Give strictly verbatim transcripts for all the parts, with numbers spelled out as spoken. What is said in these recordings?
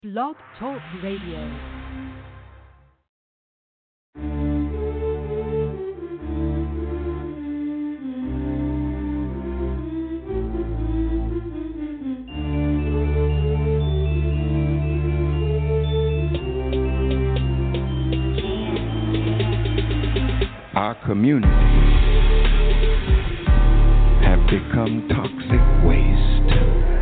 Blog Talk Radio. Our communities have become toxic waste,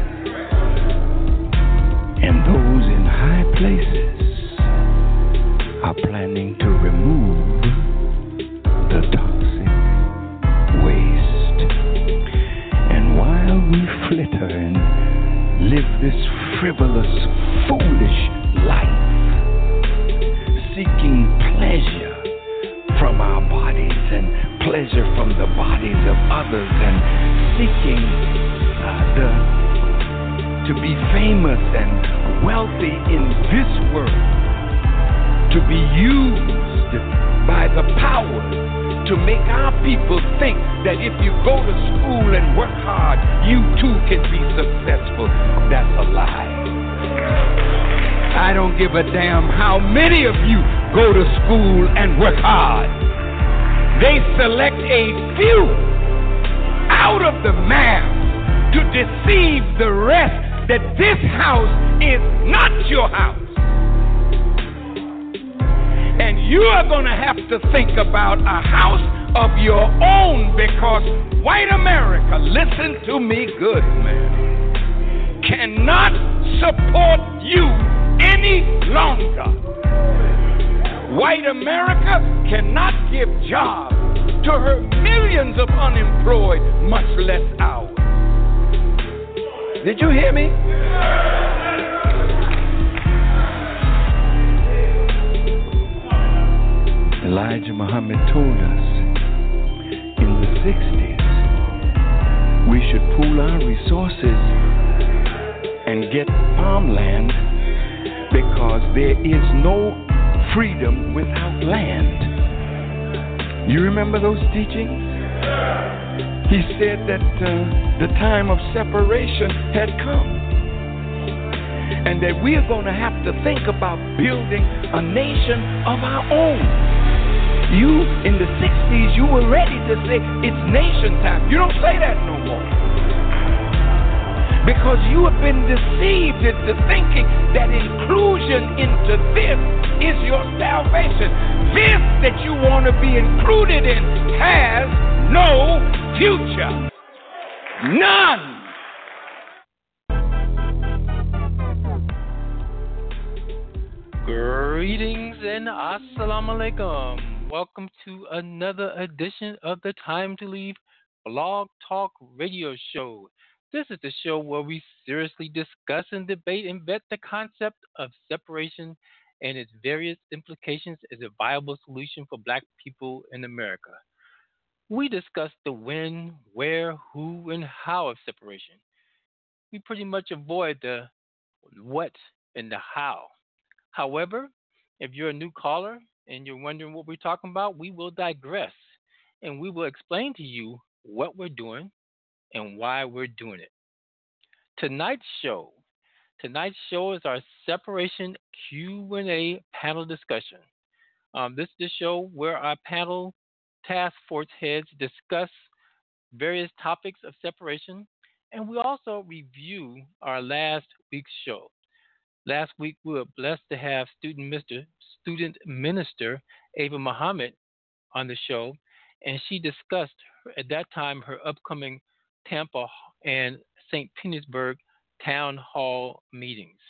and those in high places are planning to remove the toxic waste. And while we flitter and live this frivolous, foolish life, seeking pleasure from our bodies and pleasure from the bodies of others, and seeking uh, the, to be famous and wealthy in this world, to be used by the power to make our people think that if you go to school and work hard, you too can be successful. That's a lie. I don't give a damn how many of you go to school and work hard. They select a few out of the mass to deceive the rest that this house is not your house. And you are going to have to think about a house of your own, because white America, listen to me good, man, cannot support you any longer. White America cannot give jobs to her millions of unemployed, much less ours. Did you hear me? Elijah Muhammad told us in the sixties we should pool our resources and get farmland, because there is no freedom without land. You remember those teachings? He said that uh, the time of separation had come, and that we are going to have to think about building a nation of our own. You, in the sixties, you were ready to say it's nation time. You don't say that no more, because you have been deceived into thinking that inclusion into this is your salvation. This that you want to be included in has no future. None. Greetings and assalamu alaikum. Welcome to another edition of the Time to Leave Blog Talk Radio Show. This is the show where we seriously discuss and debate and vet the concept of separation and its various implications as a viable solution for black people in America. We discuss the when, where, who, and how of separation. We pretty much avoid the what and the how. However, if you're a new caller and you're wondering what we're talking about, we will digress, and we will explain to you what we're doing and why we're doing it. Tonight's show, tonight's show is our separation Q and A panel discussion. Um, this is the show where our panel task force heads discuss various topics of separation, and we also review our last week's show. Last week, we were blessed to have student Mister Student Minister Ava Muhammad on the show, and she discussed at that time her upcoming Tampa and Saint Petersburg town hall meetings.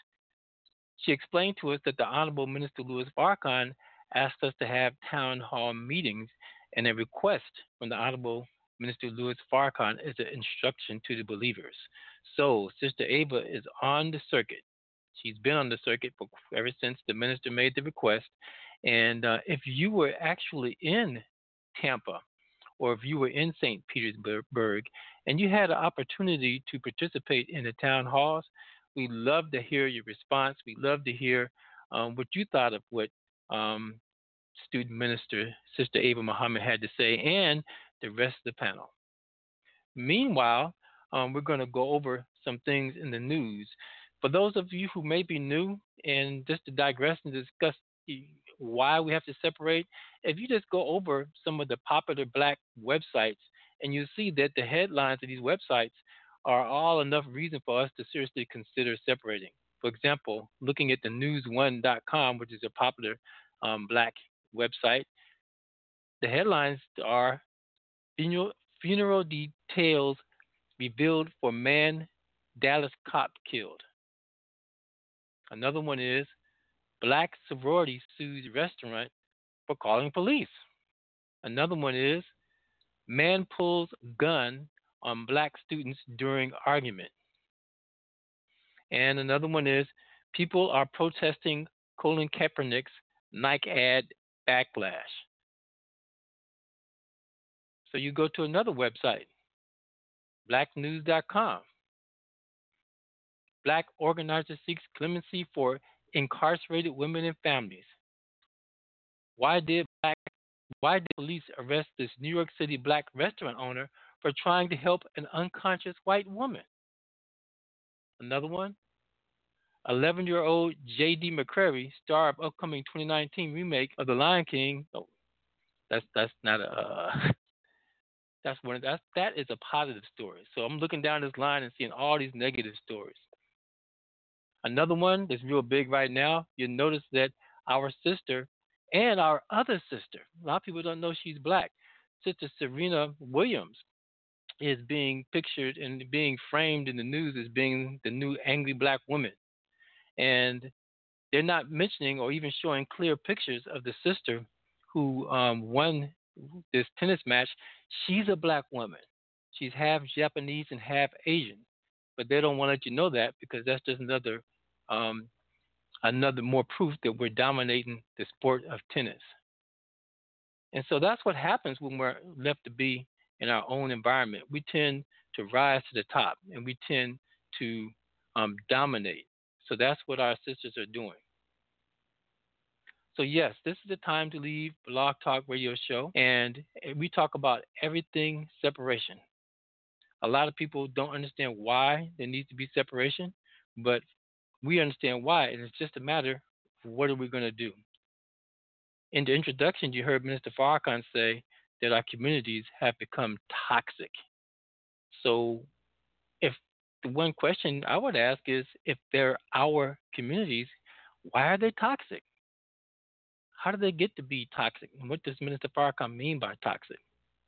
She explained to us that the Honorable Minister Louis Farrakhan asked us to have town hall meetings, and a request from the Honorable Minister Louis Farrakhan is an instruction to the believers. So, Sister Ava is on the circuit. She's been on the circuit for, ever since the minister made the request. And uh, if you were actually in Tampa, or if you were in Saint Petersburg and you had an opportunity to participate in the town halls, we'd love to hear your response. We'd love to hear um, what you thought of what um, Student Minister Sister Ava Muhammad had to say, and the rest of the panel. Meanwhile, um, we're going to go over some things in the news. For those of you who may be new, and just to digress and discuss why we have to separate, if you just go over some of the popular black websites, and you see that the headlines of these websites are all enough reason for us to seriously consider separating. For example, looking at the news one dot com, which is a popular um, black website, the headlines are funeral, funeral details revealed for man Dallas cop killed. Another one is black sorority sues restaurant for calling police. Another one is man pulls gun on black students during argument. And another one is people are protesting Colin Kaepernick's Nike ad backlash. So you go to another website, black news dot com. Black organizer seeks clemency for incarcerated women and families. Why did black why did police arrest this New York City black restaurant owner for trying to help an unconscious white woman? Another one, eleven-year-old J D McCrary, star of upcoming twenty nineteen remake of The Lion King. Oh, that's that's not a uh, that's one that's that is a positive story. So I'm looking down this line and seeing all these negative stories. Another one that's real big right now, you'll notice that our sister and our other sister, a lot of people don't know she's black, Sister Serena Williams, is being pictured and being framed in the news as being the new angry black woman. And they're not mentioning or even showing clear pictures of the sister who um, won this tennis match. She's a black woman. She's half Japanese and half Asian. But they don't want to let you know that because that's just another um, another more proof that we're dominating the sport of tennis. And so that's what happens when we're left to be in our own environment. We tend to rise to the top and we tend to um, dominate. So that's what our sisters are doing. So yes, this is the Time to Leave Blog Talk Radio Show, and we talk about everything separation. A lot of people don't understand why there needs to be separation, but we understand why, and it's just a matter of what are we going to do. In the introduction, you heard Minister Farrakhan say that our communities have become toxic. So if the one question I would ask is, if they're our communities, why are they toxic? How do they get to be toxic? And what does Minister Farrakhan mean by toxic?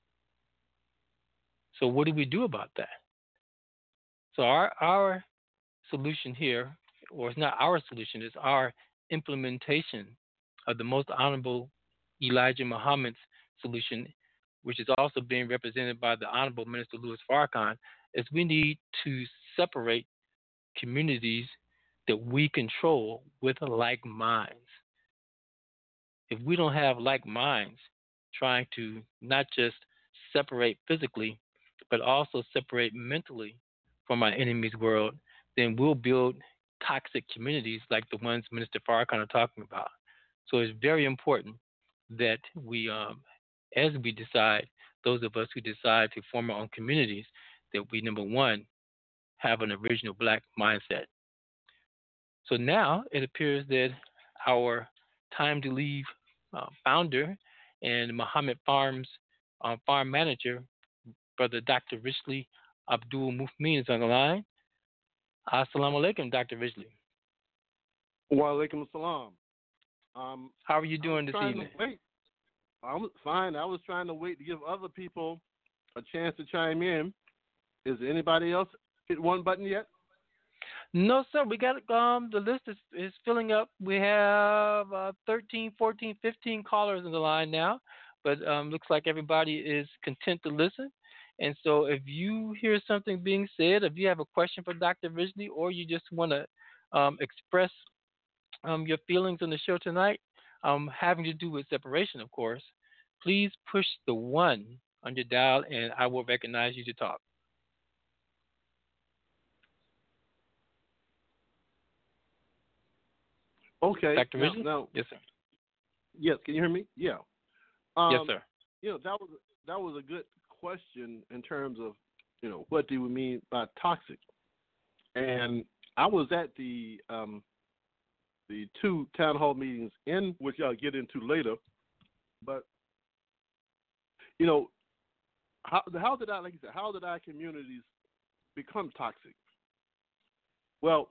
So what do we do about that? So our our solution here, or it's not our solution, it's our implementation of the Most Honorable Elijah Muhammad's solution, which is also being represented by the Honorable Minister Louis Farrakhan, is we need to separate communities that we control with like minds. If we don't have like minds trying to not just separate physically, but also separate mentally from our enemy's world, then we'll build toxic communities like the ones Minister Farrakhan is talking about. So it's very important that we, um, as we decide, those of us who decide to form our own communities, that we, number one, have an original black mindset. So now it appears that our Time to Leave uh, founder and Muhammad Farms uh, farm manager, Brother Doctor Richley Abdul Mufmin, is on the line. Assalamu alaikum, Doctor Richley. Wa alaikum assalam. Um, How are you doing this trying evening? To wait. I was fine. I was trying to wait to give other people a chance to chime in. Is anybody else hit one button yet? No, sir. We got um the list is, is filling up. We have uh, thirteen, fourteen, fifteen callers on the line now, but um looks like everybody is content to listen. And so if you hear something being said, if you have a question for Doctor Ridgely, or you just want to um, express um, your feelings on the show tonight, um, having to do with separation, of course, please push the one on your dial, and I will recognize you to talk. Okay. Doctor Now, Ridgely? now, Yes, sir. yes, can you hear me? Yeah. Um, yes, sir. You know, that was that was a good question in terms of, you know, what do we mean by toxic? And I was at the um, the two town hall meetings in which I'll get into later, but you know, how how did I like you said how did our communities become toxic? Well,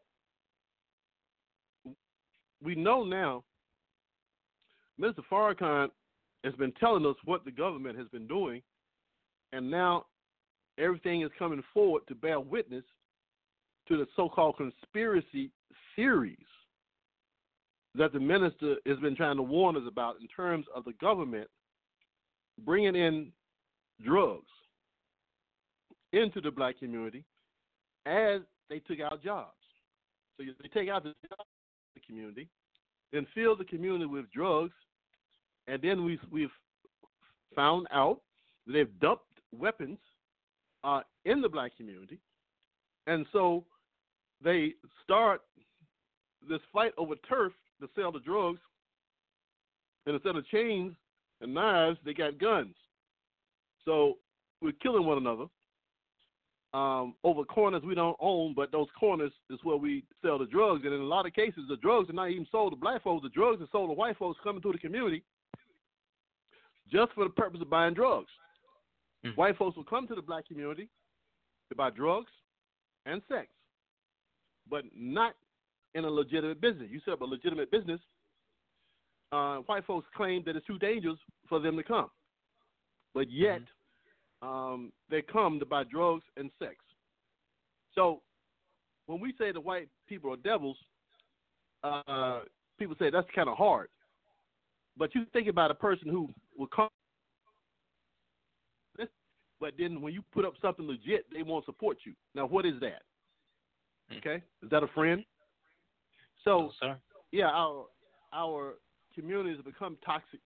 we know now. Mister Farrakhan has been telling us what the government has been doing, and now everything is coming forward to bear witness to the so-called conspiracy theories that the minister has been trying to warn us about in terms of the government bringing in drugs into the black community as they took out jobs. So they take out the, the community, then fill the community with drugs, and then we, we've found out that they've dumped weapons uh, in the black community, and so they start this fight over turf to sell the drugs, and instead of chains and knives, they got guns. So we're killing one another um, over corners we don't own, but those corners is where we sell the drugs. And in a lot of cases, the drugs are not even sold to black folks. The drugs are sold to white folks coming through the community just for the purpose of buying drugs. Mm. White folks will come to the black community to buy drugs and sex, but not in a legitimate business. You set up a legitimate business. Uh, white folks claim that it's too dangerous for them to come, but yet mm-hmm. um, they come to buy drugs and sex. So when we say the white people are devils, uh, people say that's kind of hard. But you think about a person who will come, but then when you put up something legit, they won't support you. Now, what is that? Okay, is that a friend? So, no, sir. yeah, our our communities have become toxic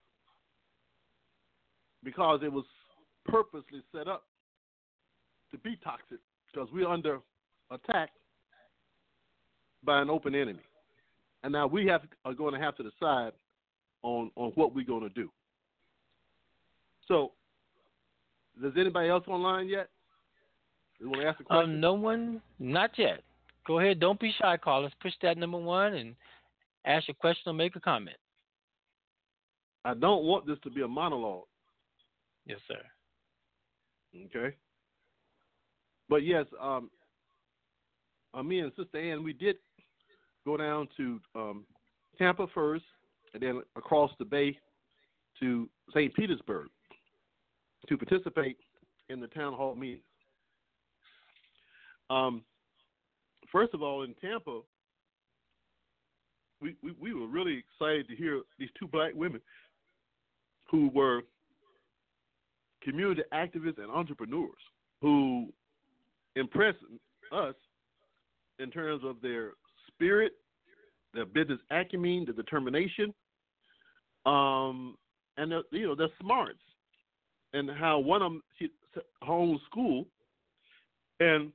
because it was purposely set up to be toxic because we're under attack by an open enemy, and now we have are going to have to decide on on what we're going to do. So, does anybody else online yet? You want to ask a question? Um, no one, not yet. Go ahead. Don't be shy, callers. Push that number one and ask your question or make a comment. I don't want this to be a monologue. Yes, sir. Okay. But yes, um, uh, me and Sister Ann, we did go down to um, Tampa first, and then across the bay to Saint Petersburg to participate in the town hall meetings. Um, first of all, in Tampa, we, we, we were really excited to hear these two black women who were community activists and entrepreneurs who impressed us in terms of their spirit, their business acumen, their determination, um, and their, you know, their smarts, and how one of them, she home school, and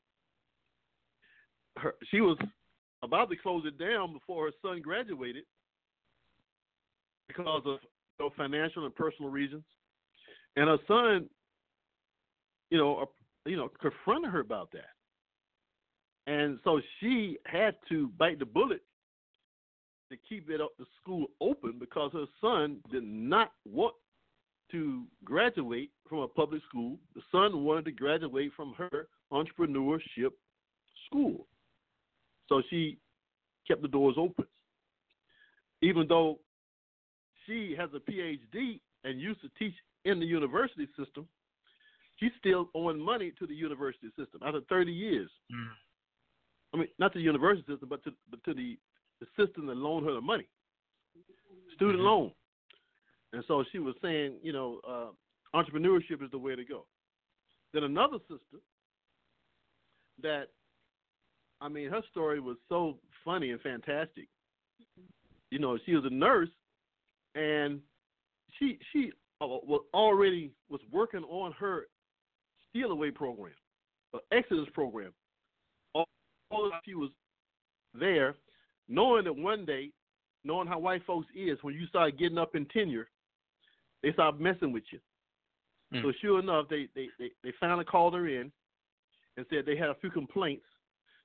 her, she was about to close it down before her son graduated because of you know, financial and personal reasons, and her son, you know, uh, you know, confronted her about that, and so she had to bite the bullet to keep it up the school open because her son did not want to graduate from a public school. The son wanted to graduate from her entrepreneurship school. So she kept the doors open. Even though she has a P H D and used to teach in the university system, she's still owing money to the university system after thirty years. Mm. I mean, not to the university system, but to, but to the, the system that loaned her the money, student mm-hmm. loan. And so she was saying, you know, uh, entrepreneurship is the way to go. Then another sister that, I mean, her story was so funny and fantastic. You know, she was a nurse, and she she uh, was already was working on her Steal Away program, uh, Exodus program. All, all she was there, knowing that one day, knowing how white folks is, when you start getting up in tenure, they start messing with you. Mm. So sure enough, they, they, they, they finally called her in and said they had a few complaints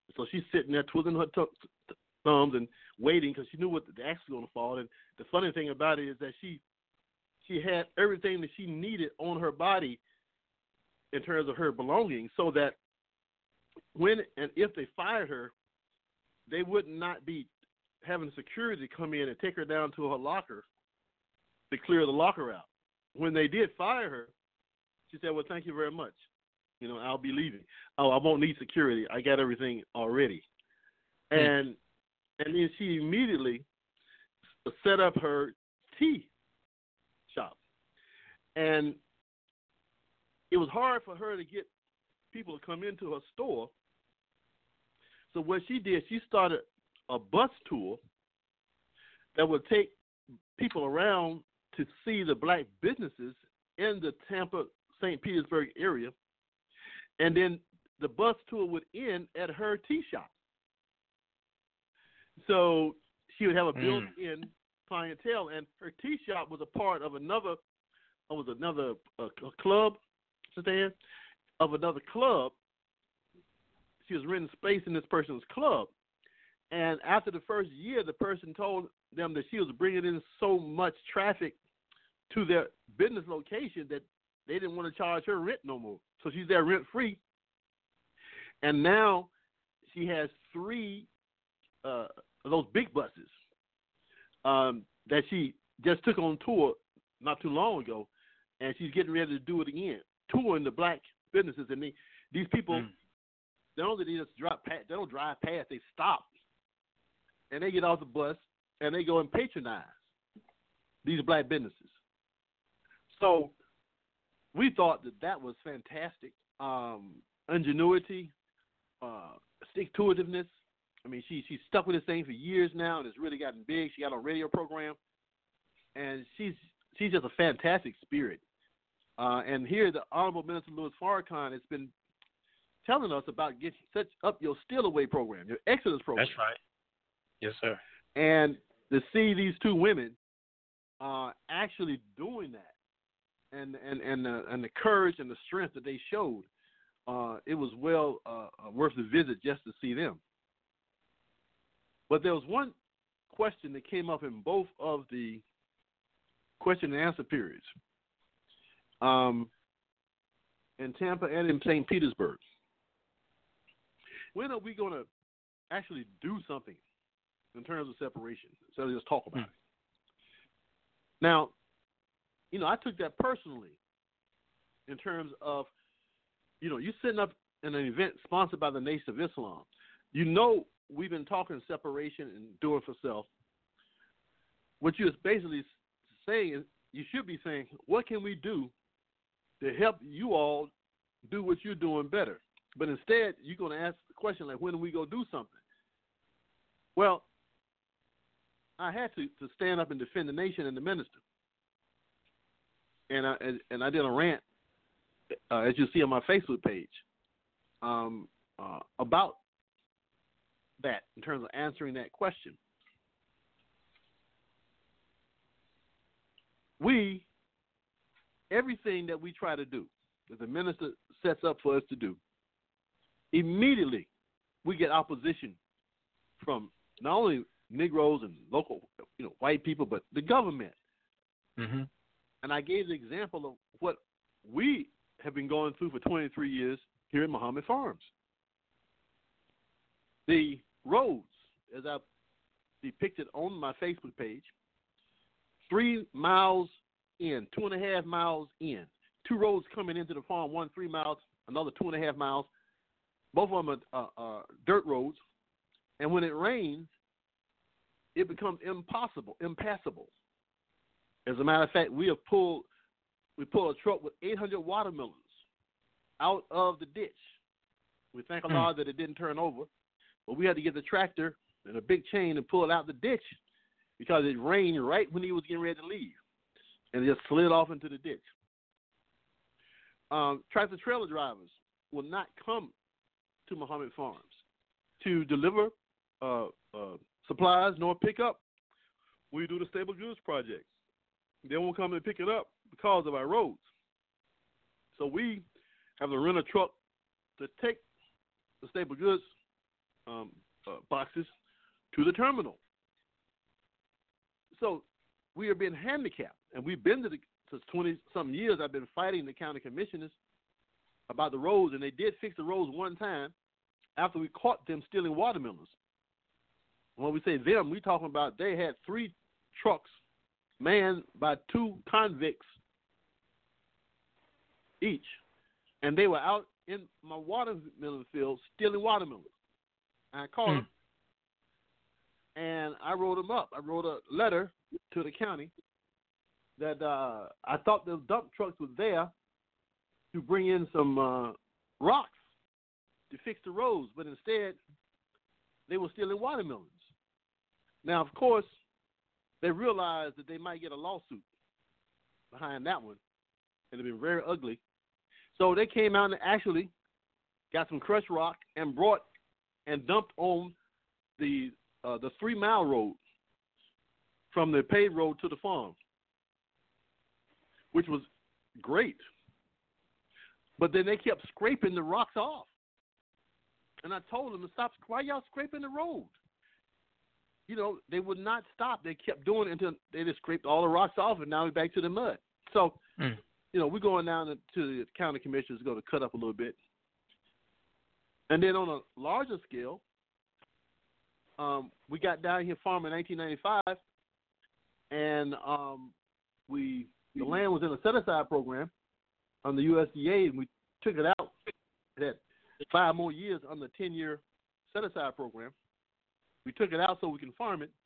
So she's sitting there twiddling her t- t- thumbs and waiting because she knew what the axe was going to fall. And the funny thing about it is that she she had everything that she needed on her body in terms of her belongings, so that when and if they fired her, they would not be having security come in and take her down to her locker to clear the locker out. When they did fire her, she said, well, thank you very much. You know, I'll be leaving. Oh, I won't need security. I got everything already. Mm. And and then she immediately set up her tea shop. And it was hard for her to get people to come into her store. So what she did, she started a bus tour that would take people around to see the black businesses in the Tampa, Saint Petersburg area. And then the bus tour would end at her tea shop. So she would have a built-in mm. clientele, and her tea shop was a part of another, was another uh, club, Stan, of another club. She was renting space in this person's club. And after the first year, the person told them that she was bringing in so much traffic to their business location that they didn't want to charge her rent no more. So she's there rent-free. And now she has three uh, of those big buses um, that she just took on tour not too long ago, and she's getting ready to do it again, touring the black businesses. And they, these people, mm. they don't they just drive past, they don't drive past, they stop. And they get off the bus, and they go and patronize these black businesses. So we thought that that was fantastic. Um, ingenuity, uh, stick-to-itiveness. I mean, she she's stuck with this thing for years now, and it's really gotten big. She got a radio program, and she's she's just a fantastic spirit. Uh, and here, the Honorable Minister Louis Farrakhan has been telling us about getting such up your Steal Away program, your Exodus program. That's right. Yes, sir. And to see these two women uh, actually doing that, and and and the, and the courage and the strength that they showed, uh, it was well uh, worth the visit just to see them. But there was one question that came up in both of the question and answer periods, um, in Tampa and in Saint Petersburg. When are we going to actually do something in terms of separation, instead of just talk about mm. it? Now, you know, I took that personally in terms of, you know, you sitting up in an event sponsored by the Nation of Islam. You know, we've been talking separation and doing for self. What you're basically saying is, you should be saying, what can we do to help you all do what you're doing better? But instead, you're going to ask the question, like, when are we going to do something? Well, I had to, to stand up and defend the nation and the minister. And I, and, and I did a rant, uh, as you see on my Facebook page, um, uh, about that in terms of answering that question. We, everything that we try to do, that the minister sets up for us to do, immediately we get opposition from not only Negroes and local, you know, white people, but the government. Mm-hmm. And I gave the example of what we have been going through for twenty-three years here at Muhammad Farms. The roads, as I depicted on my Facebook page, three miles in, two and a half miles in, two roads coming into the farm, one three miles, another two and a half miles. Both of them are uh, uh, dirt roads. And when it rains, it becomes impossible, impassable. As a matter of fact, we have pulled, we pulled a truck with eight hundred watermelons out of the ditch. We thank Allah mm. that it didn't turn over, but we had to get the tractor and a big chain and pull it out the ditch because it rained right when he was getting ready to leave, and it just slid off into the ditch. Um, tractor trailer drivers will not come to Muhammad Farms to deliver uh, uh, supplies nor pick up. We do the Stable Goods Project. They won't come and pick it up because of our roads. So we have to rent a truck to take the Stable Goods um, uh, boxes to the terminal. So we are being handicapped, and we've been to the since twenty-something years. I've been fighting the county commissioners about the roads, and they did fix the roads one time after we caught them stealing watermelons. When we say them, we talking about they had three trucks manned by two convicts each, and they were out in my watermelon field stealing watermelons. And I called mm. them, and I wrote them up. I wrote a letter to the county that uh, I thought the dump trucks were there to bring in some uh, rocks to fix the roads, but instead they were stealing watermelons. Now, of course, they realized that they might get a lawsuit behind that one, and it'd been very ugly. So they came out and actually got some crushed rock and brought and dumped on the uh, the three mile road from the paved road to the farm, which was great. But then they kept scraping the rocks off, and I told them to stop. Why y'all scraping the road? You know, they would not stop. They kept doing it until they just scraped all the rocks off, and now we're back to the mud. So, mm. you know, we're going down to the county commission is going to cut up a little bit. And then on a larger scale, um, we got down here farming in nineteen ninety-five, and um, we the land was in a set-aside program on the U S D A, and we took it out. It had five more years on the ten-year set-aside program. We took it out so we can farm it.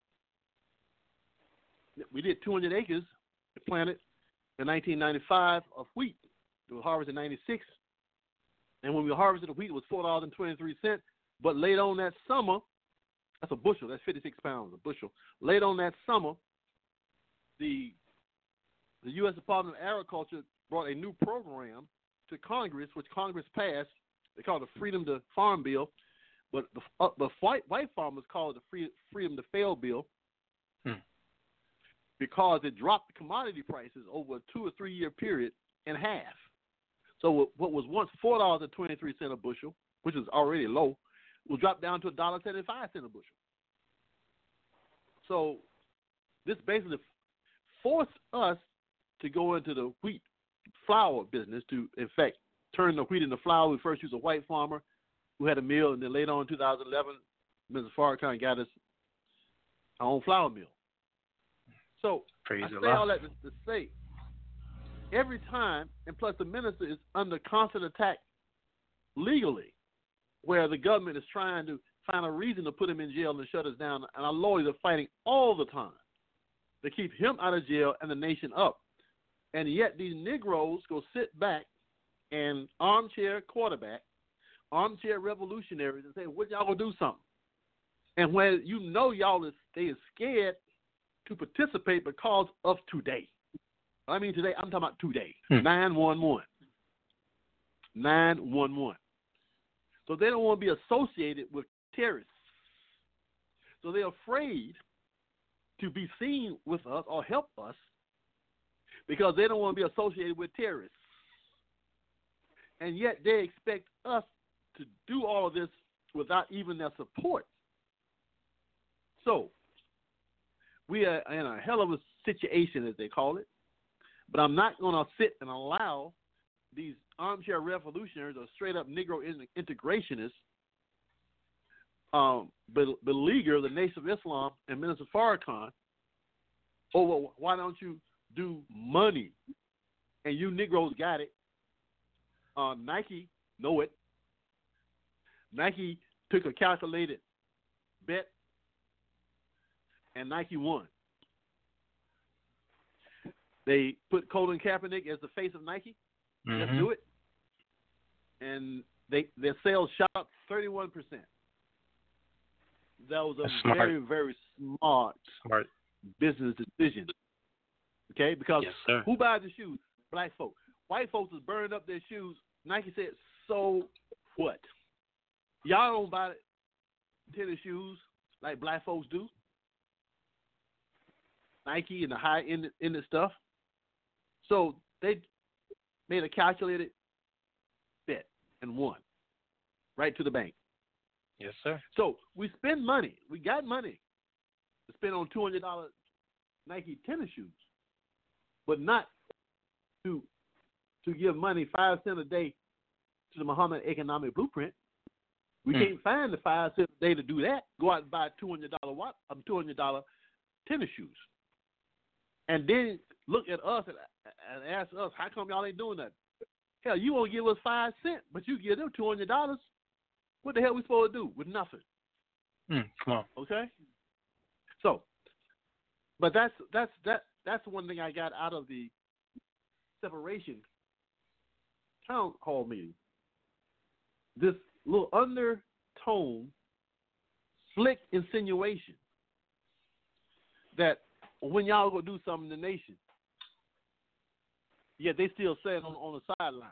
We did two hundred acres planted in nineteen ninety-five of wheat. It was harvested in ninety-six. And when we harvested the wheat, it was four dollars and twenty-three cents. But late on that summer, that's a bushel, that's fifty-six pounds, a bushel. Late on that summer, the, the U S Department of Agriculture brought a new program to Congress, which Congress passed. They call it the Freedom to Farm Bill. But the, uh, the white, white farmers call it the free, Freedom to Fail Bill hmm. because it dropped the commodity prices over a two or three year period in half. So what was once four dollars and twenty-three cents a bushel, which is already low, will drop down to one dollar and seventy-five cents a bushel. So this basically forced us to go into the wheat flour business to, in fact, turn the wheat into flour. We first used a white farmer who had a mill, and then later on in two thousand eleven, Mister Farrakhan got us our own flour mill. So Praise I say Allah. all that to, to say, every time, and plus the minister is under constant attack legally, where the government is trying to find a reason to put him in jail and shut us down, and our lawyers are fighting all the time to keep him out of jail and the nation up. And yet these Negroes go sit back and armchair quarterback, armchair revolutionaries, and say, what y'all gonna do something? And when you know y'all is they is scared to participate because of today. I mean today, I'm talking about today. Hmm. nine one one. nine one one. So they don't want to be associated with terrorists. So they're afraid to be seen with us or help us because they don't want to be associated with terrorists. And yet they expect us to do all of this without even their support. So we are in a hell of a situation, as they call it. But I'm not going to sit and allow these armchair revolutionaries or straight-up Negro integrationists um, be- beleaguer the Nation of Islam and Minister Farrakhan. Oh, well, why don't you do money? And you Negroes got it. Uh, Nike know it. Nike took a calculated bet, and Nike won. They put Colin Kaepernick as the face of Nike. Mm-hmm. Let's do it. And they their sales shot up thirty-one percent. That was a That's smart. very, very smart, Smart. business decision. Okay? Because Yes, sir. who buys the shoes? Black folks. White folks is burning up their shoes. Nike said, so what? Y'all don't buy tennis shoes like black folks do. Nike and the high-end end stuff. So they made a calculated bet and won right to the bank. Yes, sir. So we spend money. We got money to spend on two hundred dollars Nike tennis shoes, but not to to give money five cents a day to the Muhammad Economic Blueprint. We Mm. can't find the five cents a day to do that. Go out and buy two hundred dollar watt, um, two hundred dollar tennis shoes, and then look at us and, and ask us, how come y'all ain't doing that? Hell, you won't give us five cents, but you give them two hundred dollars. What the hell we supposed to do with nothing? Mm. Come on. Okay. So, but that's that's that that's one thing I got out of the separation town hall meeting. This little undertone, slick insinuation that when y'all go do something in the nation, yet they still saying on on the sidelines.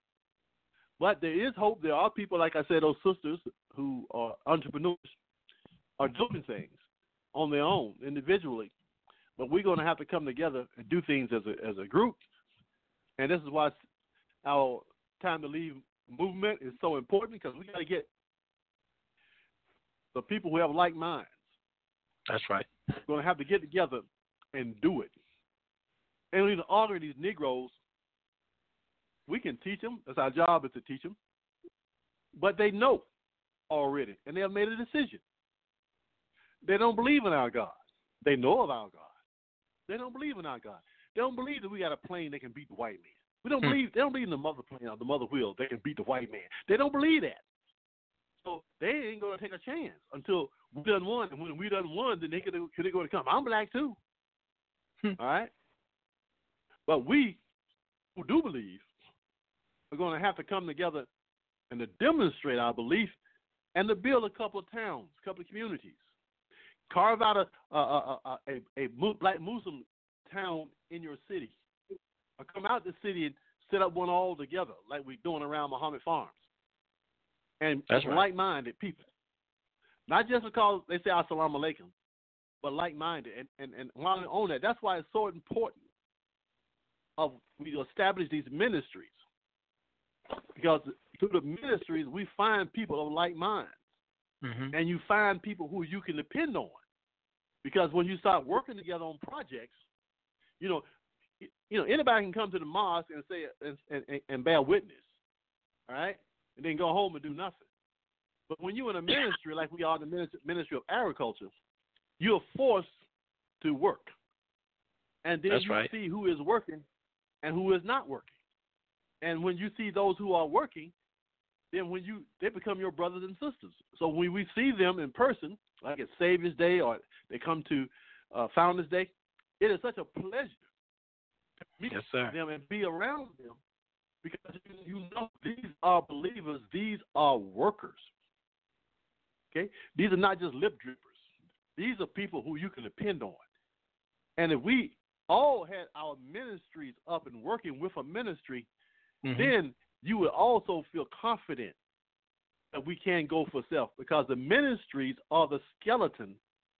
But there is hope. There are people, like I said, those sisters who are entrepreneurs are doing things on their own, individually. But we're going to have to come together and do things as a as a group. And this is why our Time to Leave movement is so important, because we got to get the people who have like minds. That's right. We're going to have to get together and do it. And we need to honor these Negroes. We can teach them. That's our job, is to teach them. But they know already, and they have made a decision. They don't believe in our God. They know of our God. They don't believe in our God. They don't believe that we got a plane that can beat the white man. We don't Hmm. believe. They don't believe in the mother plane or the mother wheel that can beat the white man. They don't believe that. So they ain't gonna take a chance until we done won. And when we done won, then they could they going to come. I'm black too. Hmm. All right. But we who do believe are going to have to come together and to demonstrate our belief and to build a couple of towns, a couple of communities. Carve out a a, a, a, a black Muslim town in your city. Or come out the city and set up one all together like we're doing around Muhammad Farms. And That's right. like-minded people. Not just because they say Assalamu alaikum, but like-minded. And, and, and while we own that, that's why it's so important of we establish these ministries. Because through the ministries, we find people of like minds. Mm-hmm. And you find people who you can depend on. Because when you start working together on projects, you know, you know, anybody can come to the mosque and say and, and, and bear witness, all right, and then go home and do nothing. But when you're in a ministry like we are in the Ministry of Agriculture, you're forced to work, and then That's you right. see who is working and who is not working. And when you see those who are working, then when you they become your brothers and sisters. So when we see them in person, like at Savior's Day or they come to uh, Founders Day, it is such a pleasure to meet Yes, sir. them and be around them, because you, you know these are believers, these are workers. Okay, these are not just lip drippers. These are people who you can depend on. And if we all had our ministries up and working with a ministry, Mm-hmm. then you would also feel confident that we can go for self, because the ministries are the skeleton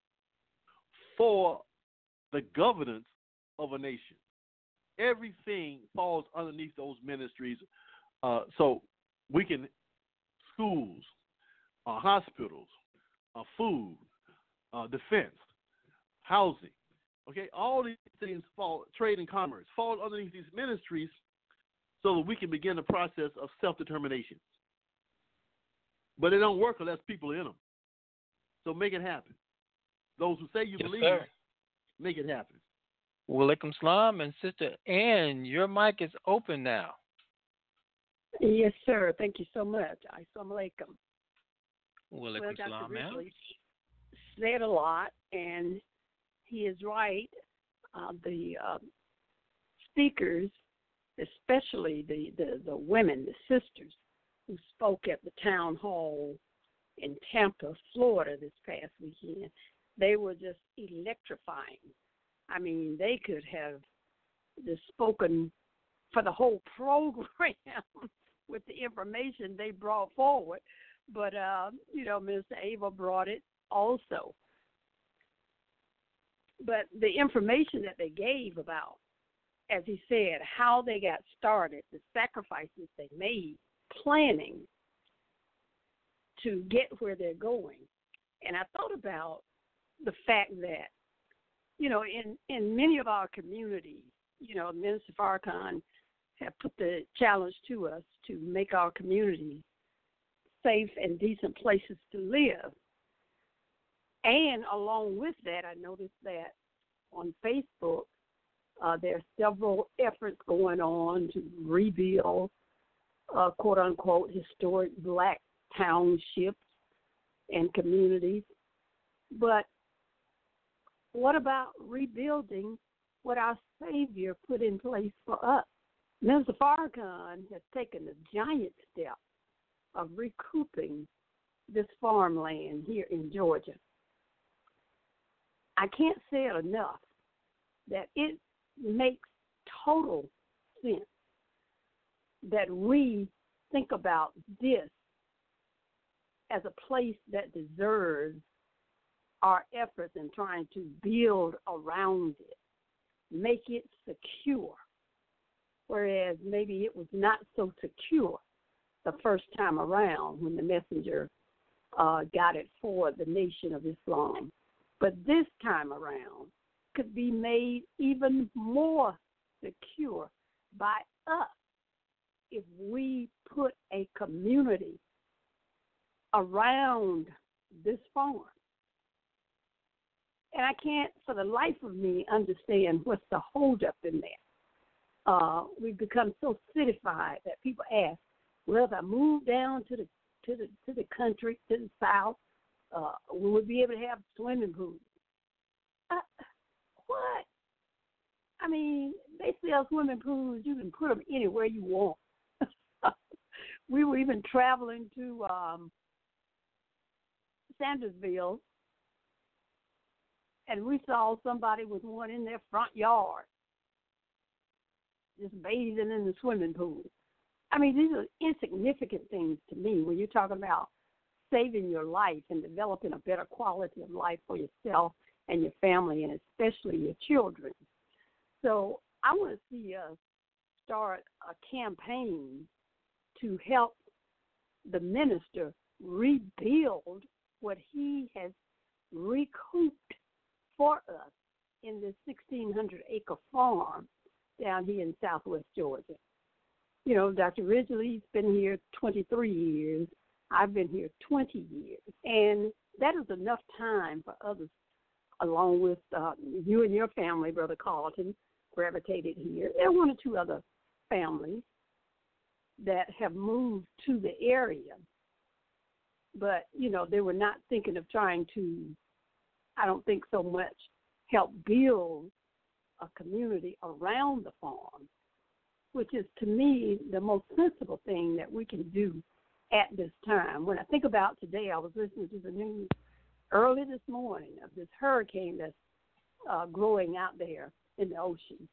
for the governance of a nation. Everything falls underneath those ministries. Uh, so we can, schools, uh, hospitals, uh, food, uh, defense, housing, okay, all these things fall, trade and commerce, fall underneath these ministries, so that we can begin the process of self-determination. But it don't work unless people are in them. So make it happen. Those who say you Yes, believe, sir. make it happen. Walaikum salam, and Sister Ann, your mic is open now. Yes, sir. Thank you so much. Assalamu alaikum. Walaikum Well, salam, Doctor ma'am. Ridley said a lot, and he is right. Uh, the uh, speakers, especially the, the, the women, the sisters, who spoke at the town hall in Tampa, Florida this past weekend, they were just electrifying. I mean, they could have just spoken for the whole program with the information they brought forward. But, uh, you know, Mister Ava brought it also. But the information that they gave about, as he said, how they got started, the sacrifices they made, planning to get where they're going. And I thought about the fact that, you know, in, in many of our communities, you know, Minister Farrakhan have put the challenge to us to make our communities safe and decent places to live. And along with that, I noticed that on Facebook, uh, there are several efforts going on to rebuild, uh, quote-unquote, historic black townships and communities. But what about rebuilding what our Savior put in place for us? Mister Farrakhan has taken a giant step of recouping this farmland here in Georgia. I can't say it enough that it makes total sense that we think about this as a place that deserves our efforts in trying to build around it, make it secure, whereas maybe it was not so secure the first time around when the messenger uh, got it for the Nation of Islam. But this time around could be made even more secure by us if we put a community around this farm. And I can't, for the life of me, understand what's the holdup in that. Uh, we've become so cityfied that people ask, well, if I move down to the to the to the country, to the south, uh, will we be able to have swimming pools? Uh, what? I mean, they sell swimming pools. You can put them anywhere you want. We were even traveling to um, Sandersville, and we saw somebody with one in their front yard, just bathing in the swimming pool. I mean, these are insignificant things to me when you're talking about saving your life and developing a better quality of life for yourself and your family, and especially your children. So I want to see us start a campaign to help the minister rebuild what he has recouped for us in this sixteen hundred acre farm down here in southwest Georgia. You know, Doctor Ridgely's been here twenty-three years. I've been here twenty years. And that is enough time for others, along with uh, you and your family, Brother Carlton, gravitated here. There are one or two other families that have moved to the area. But, you know, they were not thinking of trying to, I don't think so much, help build a community around the farm, which is, to me, the most sensible thing that we can do at this time. When I think about today, I was listening to the news early this morning of this hurricane that's uh, growing out there in the ocean,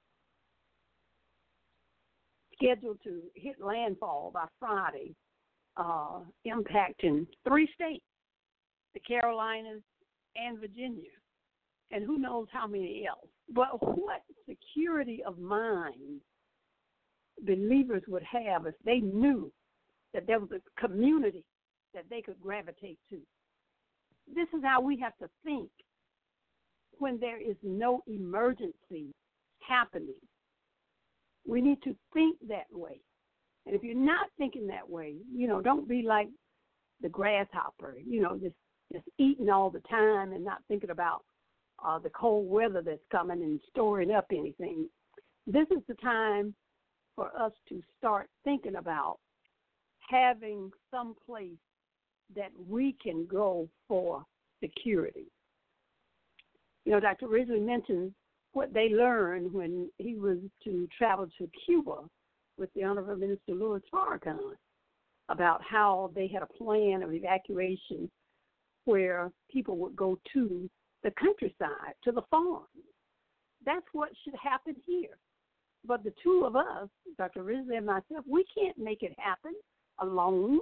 scheduled to hit landfall by Friday, uh, impacting three states, the Carolinas and Virginia, and who knows how many else. But what security of mind believers would have if they knew that there was a community that they could gravitate to. This is how we have to think when there is no emergency happening. We need to think that way. And if you're not thinking that way, you know, don't be like the grasshopper, you know, just, just eating all the time and not thinking about uh, the cold weather that's coming and storing up anything. This is the time for us to start thinking about having some place that we can go for security. You know, Doctor Ridgely mentions what they learned when he was to travel to Cuba with the Honorable Minister Louis Farrakhan about how they had a plan of evacuation where people would go to the countryside, to the farms. That's what should happen here. But the two of us, Doctor Ridgely and myself, we can't make it happen alone.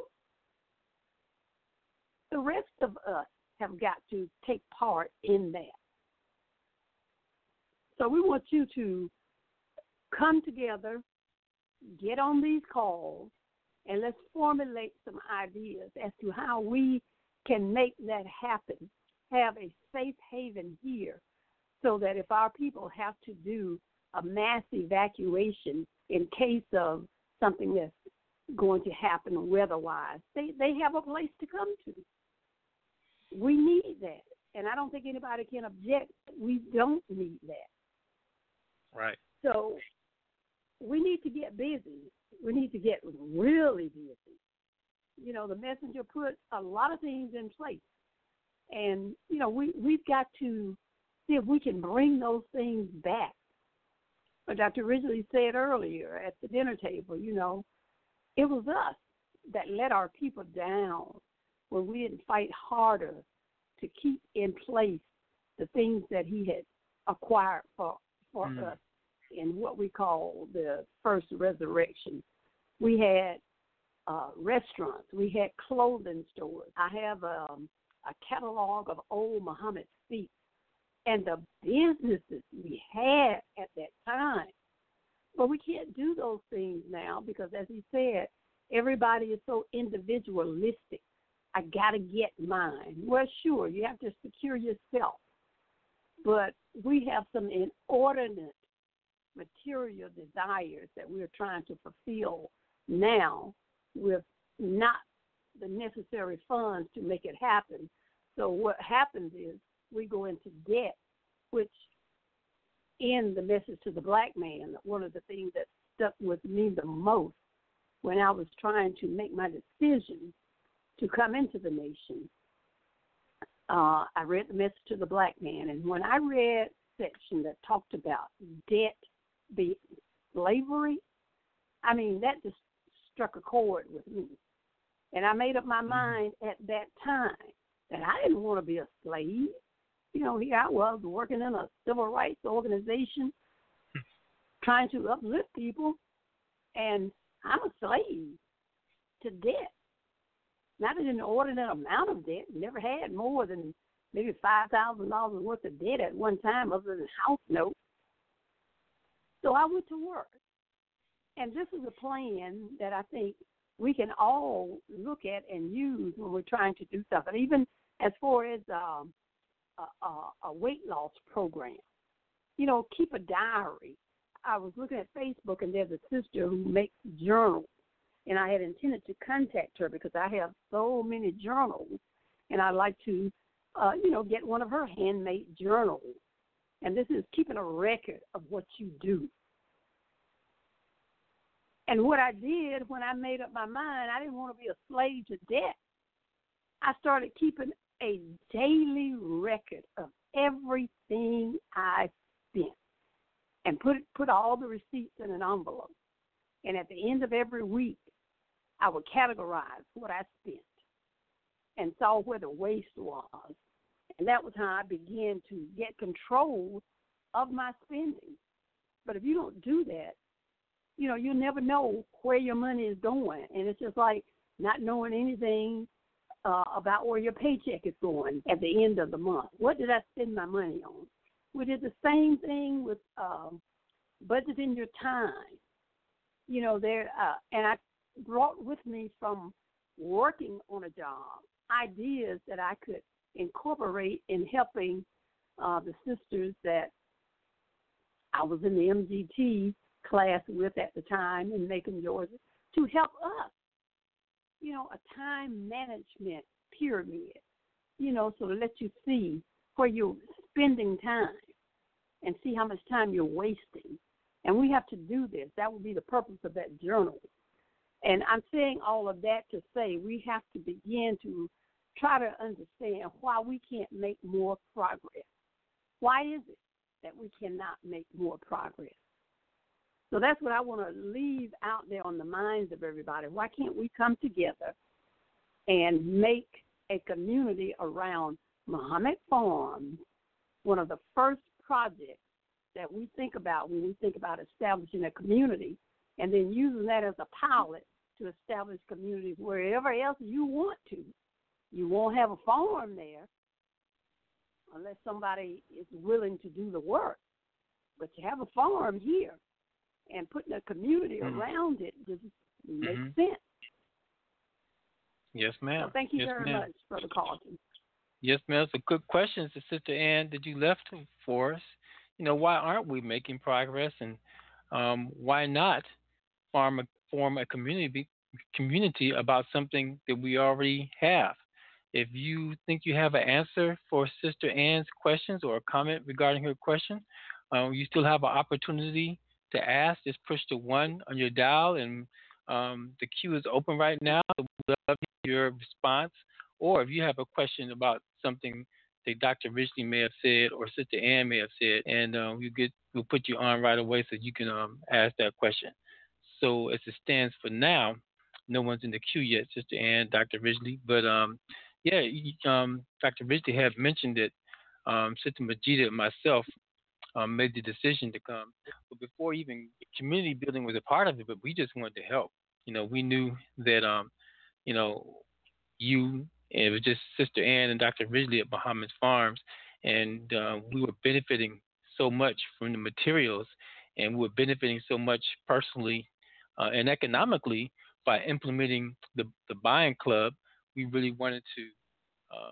The rest of us have got to take part in that. So we want you to come together, get on these calls, and let's formulate some ideas as to how we can make that happen, have a safe haven here, so that if our people have to do a mass evacuation in case of something that's going to happen weather-wise, they, they have a place to come to. We need that, and I don't think anybody can object. We don't need that. Right. So we need to get busy. We need to get really busy. You know, the messenger put a lot of things in place. And, you know, we, we've got to see if we can bring those things back. But Doctor Ridgely said earlier at the dinner table, you know, it was us that let our people down when we didn't fight harder to keep in place the things that he had acquired for, for mm. us in what we call the first resurrection. We had uh, restaurants. We had clothing stores. I have um, a catalog of old Muhammad speaks and the businesses we had at that time. But we can't do those things now because, as he said, everybody is so individualistic. I got to get mine. Well, sure, you have to secure yourself. But we have some inordinate material desires that we're trying to fulfill now with not the necessary funds to make it happen. So what happens is we go into debt, which in the message to the black man, one of the things that stuck with me the most when I was trying to make my decision to come into the nation, uh, I read the message to the black man, and when I read the section that talked about debt being slavery, I mean, that just struck a chord with me. And I made up my mind at that time that I didn't want to be a slave. You know, here I was working in a civil rights organization trying to uplift people, and I'm a slave to debt. Not an inordinate amount of debt. Never had more than maybe five thousand dollars worth of debt at one time other than house notes. So I went to work. And this is a plan that I think we can all look at and use when we're trying to do something, even as far as um, a, a, a weight loss program. You know, keep a diary. I was looking at Facebook, and there's a sister who makes journals, and I had intended to contact her because I have so many journals, and I'd like to, uh, you know, get one of her handmade journals. And this is keeping a record of what you do. And what I did when I made up my mind, I didn't want to be a slave to debt. I started keeping a daily record of everything I spent and put put all the receipts in an envelope. And at the end of every week, I would categorize what I spent and saw where the waste was. And that was how I began to get control of my spending. But if you don't do that, you know, you'll never know where your money is going. And it's just like not knowing anything uh, about where your paycheck is going at the end of the month. What did I spend my money on? We did the same thing with um, budgeting your time. You know, there, uh, and I brought with me from working on a job ideas that I could incorporate in helping uh, the sisters that I was in the M G T class with at the time in Macon, Georgia, to help us. You know, a time management pyramid, you know, so to let you see where you're spending time and see how much time you're wasting. And we have to do this. That would be the purpose of that journal. And I'm saying all of that to say we have to begin to try to understand why we can't make more progress. Why is it that we cannot make more progress? So that's what I want to leave out there on the minds of everybody. Why can't we come together and make a community around Muhammad Farms, one of the first projects that we think about when we think about establishing a community, and then using that as a pilot to establish communities wherever else you want to. You won't have a farm there unless somebody is willing to do the work. But you have a farm here, and putting a community mm-hmm. around it just makes mm-hmm. sense. Yes, ma'am. So thank you Yes, very ma'am. much, Brother Carlton. Yes, ma'am. So good questions to Sister Ann that you left for us. You know, why aren't we making progress, and um, why not form a, form a community community about something that we already have? If you think you have an answer for Sister Ann's questions or a comment regarding her question, um, you still have an opportunity to ask. Just push the one on your dial, and um, the queue is open right now. We'd love your response. Or if you have a question about something that Doctor Ridgely may have said or Sister Ann may have said, and uh, we get we'll put you on right away so you can um, ask that question. So as it stands for now, no one's in the queue yet, Sister Ann, Doctor Ridgely, but um, yeah, um, Doctor Ridgely had mentioned that um, Sister Majida and myself um, made the decision to come. But before even community building was a part of it, but we just wanted to help. You know, we knew that, um, you know, you, it was just Sister Ann and Doctor Ridgely at Muhammad's Farms, and uh, we were benefiting so much from the materials, and we were benefiting so much personally uh, and economically by implementing the, the buying club. We really wanted to uh,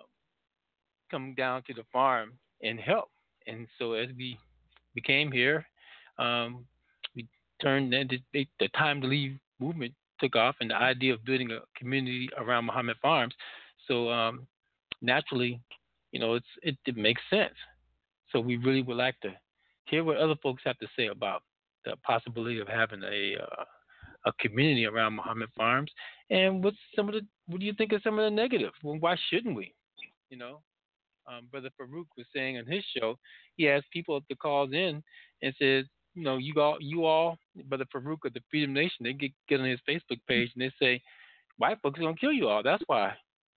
come down to the farm and help. And so as we became here, um, we turned the, the, the time to leave movement took off, and the idea of building a community around Muhammad Farms. So um, naturally, you know, it's it, it makes sense. So we really would like to hear what other folks have to say about the possibility of having a uh, a community around Muhammad Farms, and what's some of the what do you think of some of the negative? Well, why shouldn't we? You know, um, Brother Farouk was saying on his show, he has people that calls in and says, you know, you all, you all, Brother Farouk of the Freedom Nation, they get get on his Facebook page and they say, white folks are gonna kill you all. That's why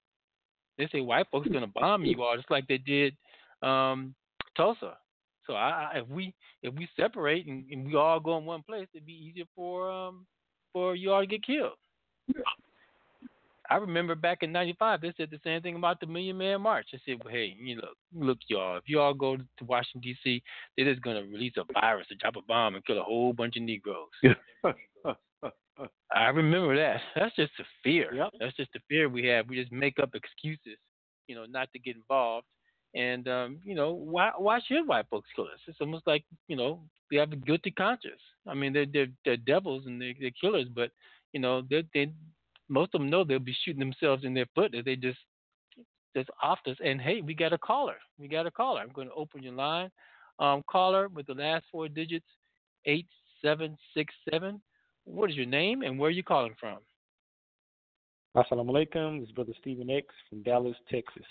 they say white folks are gonna bomb you all, just like they did um, Tulsa. So I, I, if we if we separate and, and we all go in one place, it'd be easier for um for you all to get killed. I remember back in ninety-five, they said the same thing about the Million Man March. They said, well, hey, you look, look, y'all, if you all go to Washington, D C, they're just going to release a virus or drop a bomb and kill a whole bunch of Negroes. I remember that. That's just the fear. Yep. That's just the fear we have. We just make up excuses, you know, not to get involved. And, um, you know, why why should white folks kill us? It's almost like, you know, we have a guilty conscience. I mean, they're, they're, they're devils and they're, they're killers, but, you know, they they most of them know they'll be shooting themselves in their foot if they just just off us. And hey, we got a caller. We got a caller. I'm going to open your line. Um, caller with the last four digits, eight seven six seven. What is your name and where are you calling from? Assalamu alaikum. This is Brother Stephen X from Dallas, Texas.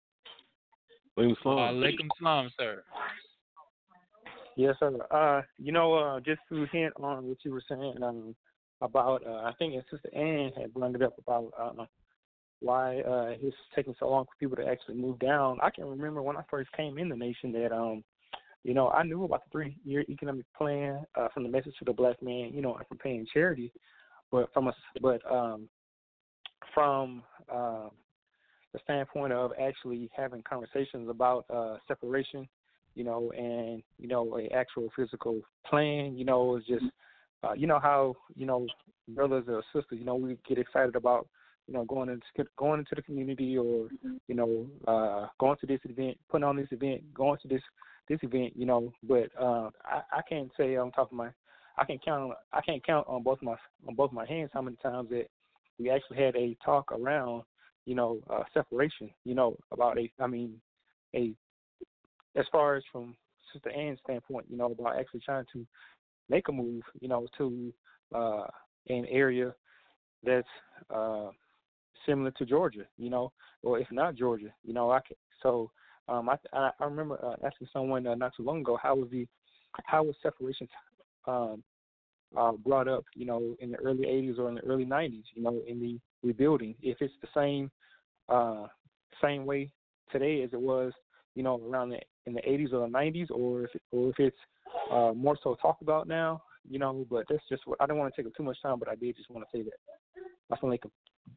Alaikum salam, sir. Yes, sir. Uh, you know, uh, just to hint on what you were saying um, about, uh, I think Sister Ann had brought it up about uh, why uh, it's taking so long for people to actually move down. I can remember when I first came in the nation that, um, you know, I knew about the three-year economic plan uh, from the Message to the Black Man, you know, and from paying charity, but from a, but um, from uh, the standpoint of actually having conversations about uh, separation, you know, and, you know, a actual physical plan, you know, is just, uh, you know how, you know, brothers or sisters, you know, we get excited about, you know, going into going into the community or, you know, uh, going to this event, putting on this event, going to this this event, you know. But uh, I, I can't say on top of my, I can count I can't count on both my on both my hands how many times that we actually had a talk around, you know, uh, separation, you know, about a, I mean, a as far as from Sister Ann's standpoint, you know, about actually trying to make a move, you know, to uh, an area that's uh, similar to Georgia, you know, or if not Georgia, you know. I can, so um, I, I I remember uh, asking someone uh, not too long ago how was the how was separation um, uh, brought up, you know, in the early eighties or in the early nineties, you know, in the rebuilding. If it's the same uh, same way today as it was, you know, around the in the eighties or the nineties, or if or if it's uh, more so talked about now, you know. But that's just what I don't want to take up too much time, but I did just want to say that. Assalamu alaikum.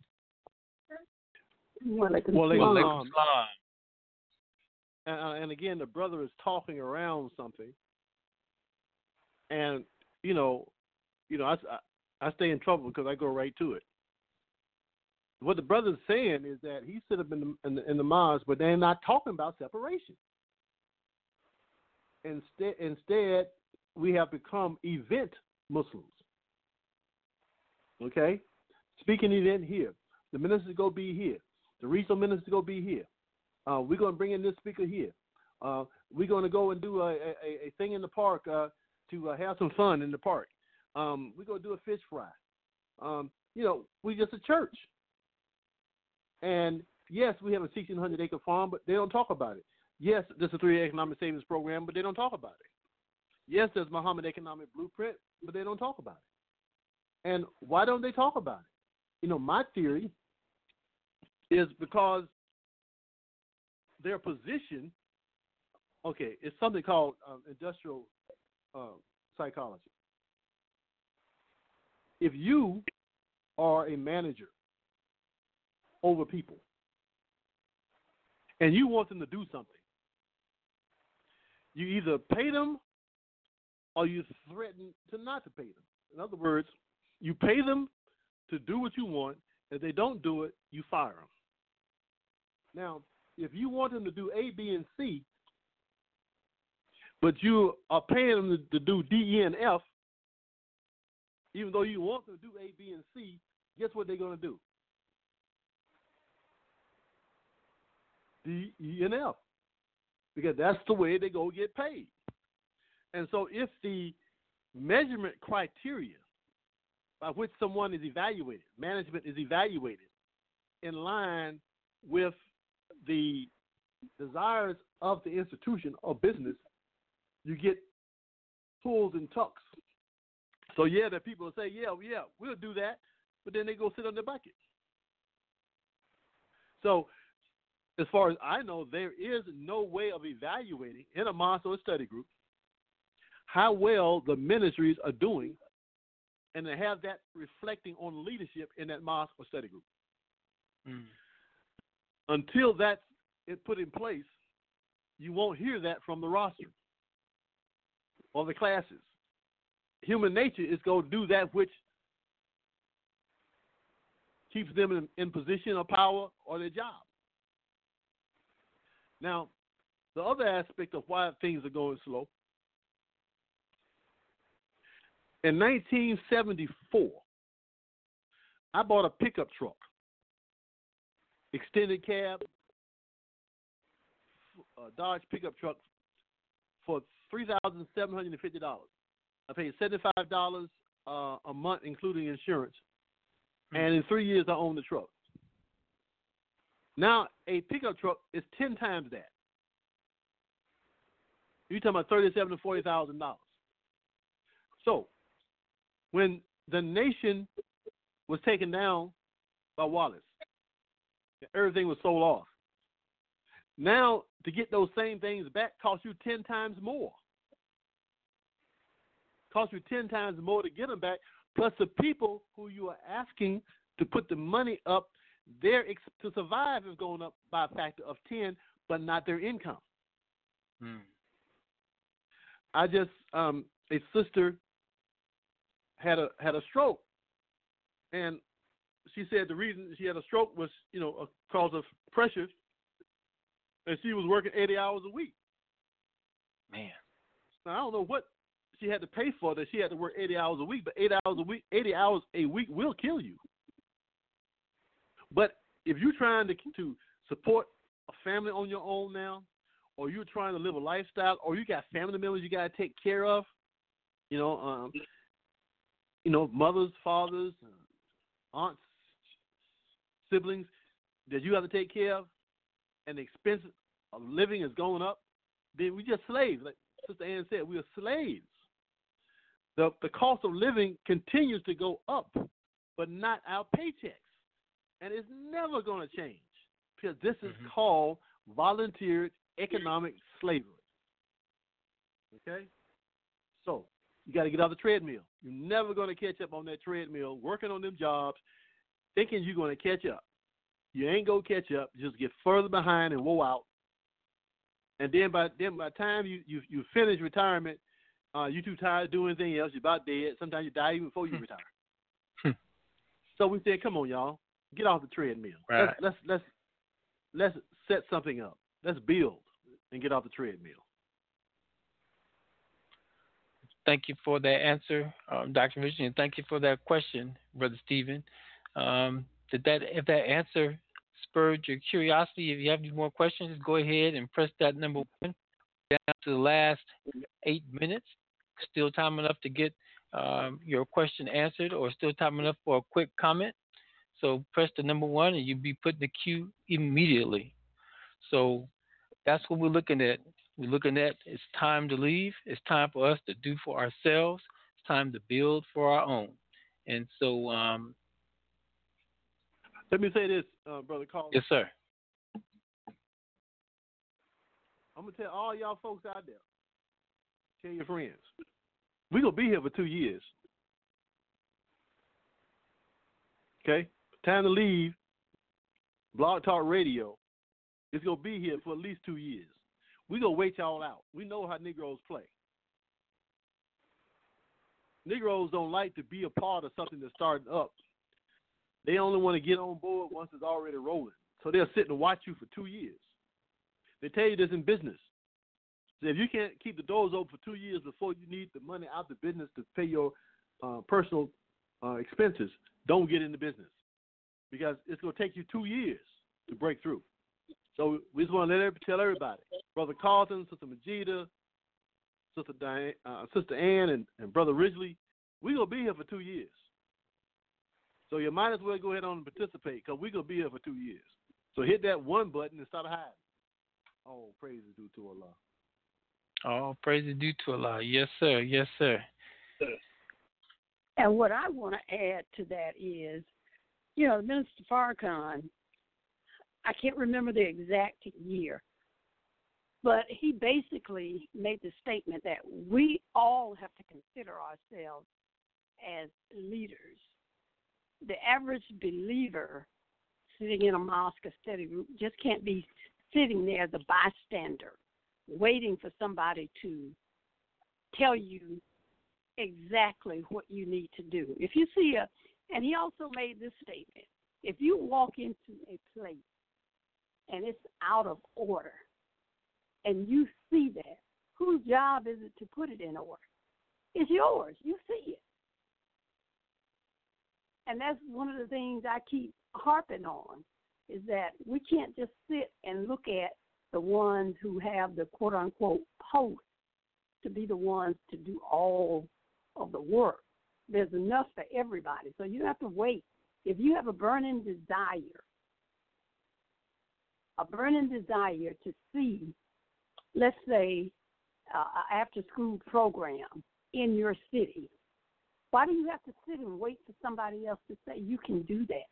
Well, like, Well, they, well, um, and, and again, the brother is talking around something, and you know, you know, I, I, I stay in trouble because I go right to it. what the brother's saying is that he sit up in the, in the, in the mosque, but they're not talking about separation. Instead, instead, we have become event Muslims. Okay? Speaking event here. The ministers go be here. The regional ministers go be here. Uh, we're going to bring in this speaker here. Uh, we're going to go and do a, a, a thing in the park uh, to uh, have some fun in the park. Um, we're going to do a fish fry. Um, you know, we're just a church. And, yes, we have a sixteen hundred acre farm, but they don't talk about it. Yes, there's a three-year economic savings program, but they don't talk about it. Yes, there's Muhammad Economic Blueprint, but they don't talk about it. And why don't they talk about it? You know, my theory is because their position, okay, it's something called um, industrial uh, psychology. If you are a manager over people and you want them to do something, you either pay them or you threaten to not to pay them. In other words, you pay them to do what you want. If they don't do it, you fire them. Now, if you want them to do A, B, and C, but you are paying them to, to do D, E, and F, even though you want them to do A, B, and C, guess what they're going to do? D, E, and F. Because that's the way they go get paid. And so if the measurement criteria by which someone is evaluated, management is evaluated, in line with the desires of the institution or business, you get pulls and tucks. So, yeah, that people will say, yeah, yeah, we'll do that, but then they go sit on their bucket. So, as far as I know, there is no way of evaluating in a mosque or a study group how well the ministries are doing and to have that reflecting on leadership in that mosque or study group. Mm. Until that's it put in place, you won't hear that from the roster or the classes. Human nature is going to do that which keeps them in, in position of power or their job. Now, the other aspect of why things are going slow, in nineteen seventy-four, I bought a pickup truck, extended cab, a Dodge pickup truck for three thousand seven hundred fifty dollars. I paid seventy-five dollars uh, a month, including insurance, mm-hmm. and in three years I owned the truck. Now, a pickup truck is ten times that. You're talking about thirty-seven thousand to forty thousand dollars. So, when the nation was taken down by Wallace, everything was sold off. Now, to get those same things back costs you ten times more. Costs you ten times more to get them back, plus the people who you are asking to put the money up, their ex- to survive is going up by a factor of ten, but not their income. Hmm. I just, um, a sister had a had a stroke, and she said the reason she had a stroke was, you know, a cause of pressure, and she was working eighty hours a week. Man, now I don't know what she had to pay for that she had to work eighty hours a week, but eight hours a week, eighty hours a week will kill you. But if you're trying to to support a family on your own now, or you're trying to live a lifestyle, or you got family members you got to take care of, you know, um, you know, mothers, fathers, aunts, siblings that you have to take care of, and the expense of living is going up, then we just slaves. Like Sister Ann said, we are slaves. The the cost of living continues to go up, but not our paychecks. And it's never going to change because this is mm-hmm. called volunteered economic slavery. Okay? So, you got to get off the treadmill. You're never going to catch up on that treadmill, working on them jobs, thinking you're going to catch up. You ain't going to catch up. You just get further behind and woe out. And then by then by the time you, you, you finish retirement, uh, you're too tired to do anything else. You're about dead. Sometimes you die even before you retire. So we said, come on, y'all. get off the treadmill. Right. Let's, let's let's let's set something up. Let's build and get off the treadmill. Thank you for that answer, um, Doctor Richard, and thank you for that question, Brother Stephen. Um, did that if that answer spurred your curiosity? If you have any more questions, go ahead and press that number one down to the last eight minutes. Still time enough to get um, your question answered, or still time enough for a quick comment. So press the number one, and you'll be put in the queue immediately. So that's what we're looking at. We're looking at it's time to leave. It's time for us to do for ourselves. It's time to build for our own. And so, um, let me say this, uh, Brother Carl. Yes, sir. I'm gonna tell all y'all folks out there, tell your friends, we're gonna be here for two years. Okay? Time to leave. Blog Talk Radio is gonna be here for at least two years. We're gonna wait y'all out. We know how Negroes play. Negroes don't like to be a part of something that's starting up. They only want to get on board once it's already rolling. So they'll sit and watch you for two years. They tell you this in business. So if you can't keep the doors open for two years before you need the money out the business to pay your uh, personal uh, expenses, don't get into business. Because it's going to take you two years to break through. So we just want to let everybody, tell everybody, Brother Carlton, Sister Majida, Sister Diane, uh, Sister Ann, and, and Brother Ridgely, we're going to be here for two years. So you might as well go ahead on and participate, because we're going to be here for two years. So hit that one button and start hiding. Oh, praise is due to Allah. Oh, praise is due to Allah. Yes, sir. Yes, sir. And what I want to add to that is, you know, Minister Farrakhan, I can't remember the exact year, but he basically made the statement that we all have to consider ourselves as leaders. The average believer sitting in a mosque or study group just can't be sitting there as a bystander, waiting for somebody to tell you exactly what you need to do. If you see a, and he also made this statement, if you walk into a place and it's out of order, and you see that, whose job is it to put it in order? It's yours. You see it. And that's one of the things I keep harping on, is that we can't just sit and look at the ones who have the quote-unquote post to be the ones to do all of the work. There's enough for everybody, so you don't have to wait. If you have a burning desire, a burning desire to see, let's say, uh, an after-school program in your city, why do you have to sit and wait for somebody else to say you can do that?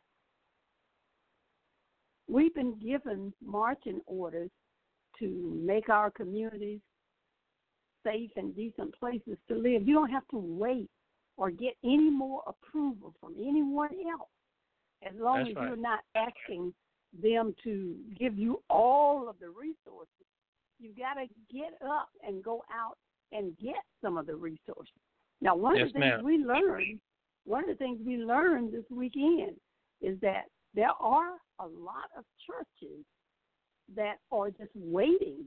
We've been given marching orders to make our communities safe and decent places to live. You don't have to wait or get any more approval from anyone else, as long That's as right. you're not asking them to give you all of the resources. You've got to get up and go out and get some of the resources. Now, one Yes, of the things ma'am. we learned, one of the things we learned this weekend is that there are a lot of churches that are just waiting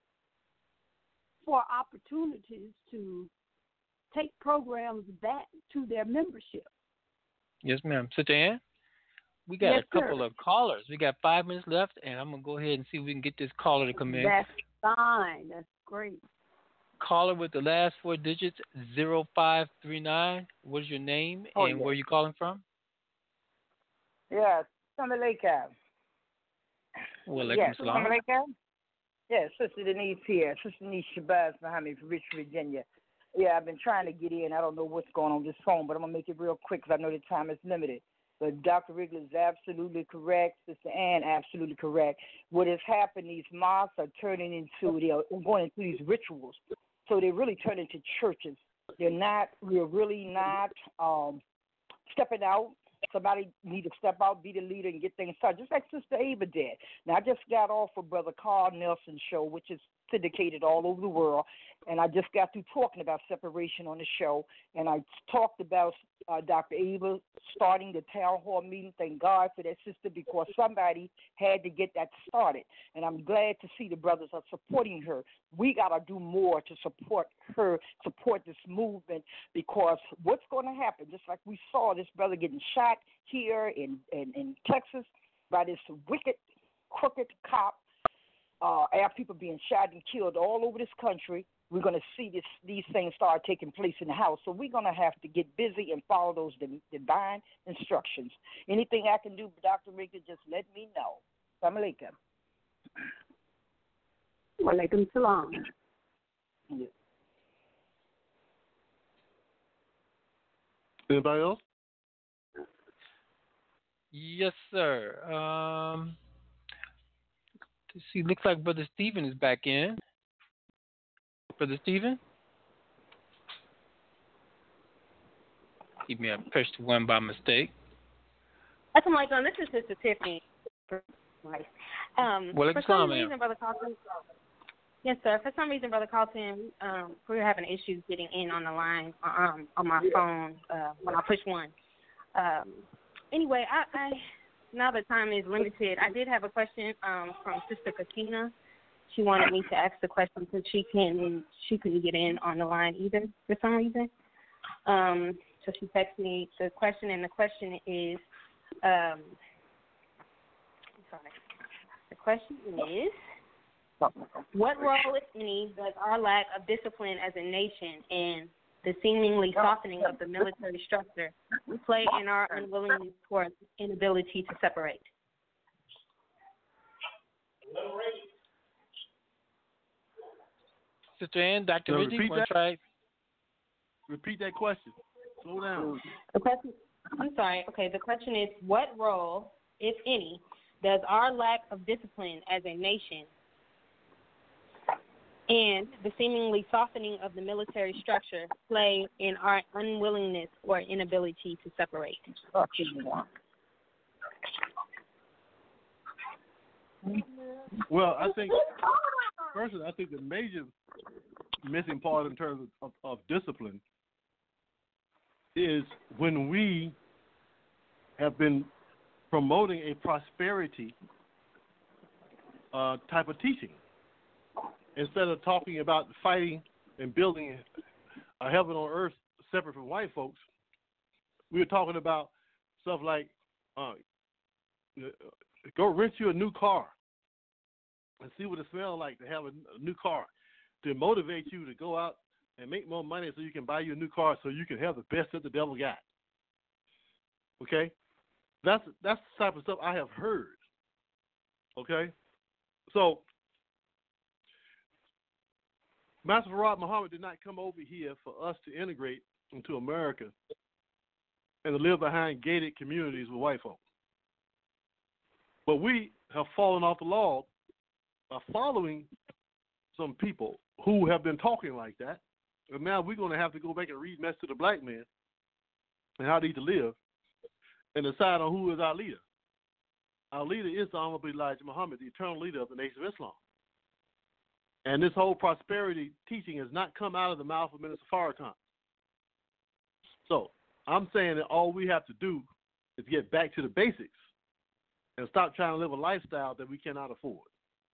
for opportunities to take programs back to their membership. Yes, ma'am. Sister Ann, we got Yes, a couple sir. of callers. We got five minutes left, and I'm going to go ahead and see if we can get this caller to come in. That's fine. That's great. Caller with the last four digits, zero five three nine. What is your name Oh, and yeah. where are you calling from? Yeah, Summer Lake Ave. Well, Yes, salam. Summer Lake Ave. Yeah, Sister Denise here. Sister Denise Shabazz behind me from Richmond, Virginia. Yeah, I've been trying to get in. I don't know what's going on with this phone, but I'm going to make it real quick because I know the time is limited. But Doctor Wrigley is absolutely correct. Sister Ann, absolutely correct. What has happened, these mosques are turning into, they are going into these rituals. So they really turn into churches. They're not, we're really not um, stepping out. Somebody need to step out, be the leader, and get things started, just like Sister Ava did. Now, I just got off of Brother Carl Nelson's show, which is syndicated all over the world. And I just got through talking about separation on the show, and I talked about uh, Doctor Ava starting the town hall meeting. Thank God for that sister, because somebody had to get that started. And I'm glad to see the brothers are supporting her. We got to do more to support her, support this movement, because what's going to happen, just like we saw this brother getting shot here in, in, in Texas by this wicked, crooked cop, uh, our people being shot and killed all over this country. We're going to see this, these things start taking place in the house. So we're going to have to get busy and follow those divine instructions. Anything I can do, Doctor Rika, just let me know. Assalamu alaikum. Wa alaikum salam. Yeah. Anybody else? Yes, sir. Um, let's see, looks like Brother Stephen is back in. Brother Stephen? He may have pushed one by mistake. Assalamu alaikum. This is Sister Tiffany. Right. Um, Well, for some reason, Brother Carlton. Yes, sir. For some reason, Brother Carlton, um, we're having issues getting in on the line um, on my phone uh, when I push one. Um, anyway, I, I now the time is limited. I did have a question um, from Sister Katina. She wanted me to ask the question because she can she couldn't get in on the line either for some reason. Um, so she texted me the question, and the question is, um, sorry, the question is, what role, if any, does our lack of discipline as a nation and the seemingly softening of the military structure play in our unwillingness or inability to separate? Sister Ann, Doctor Now, Ridley, repeat want that? to try? Repeat that question. Slow down. The question, I'm sorry. Okay, the question is, what role, if any, does our lack of discipline as a nation and the seemingly softening of the military structure play in our unwillingness or inability to separate? Well, I think, personally, I think the major missing part in terms of, of, of discipline is when we have been promoting a prosperity uh, type of teaching instead of talking about fighting and building a heaven on earth separate from white folks. We were talking about stuff like uh, go rent you a new car and see what it smells like to have a, a new car, to motivate you to go out and make more money so you can buy you a new car so you can have the best that the devil got. Okay? That's that's the type of stuff I have heard. Okay? So, Master Farad Muhammad did not come over here for us to integrate into America and to live behind gated communities with white folks. But we have fallen off the log by following some people who have been talking like that. And now we're going to have to go back and read mess to the black man and how they need to live and decide on who is our leader. Our leader is the Honorable Elijah Muhammad, the eternal leader of the Nation of Islam. And this whole prosperity teaching has not come out of the mouth of Minister Farrakhan. So I'm saying that all we have to do is get back to the basics and stop trying to live a lifestyle that we cannot afford.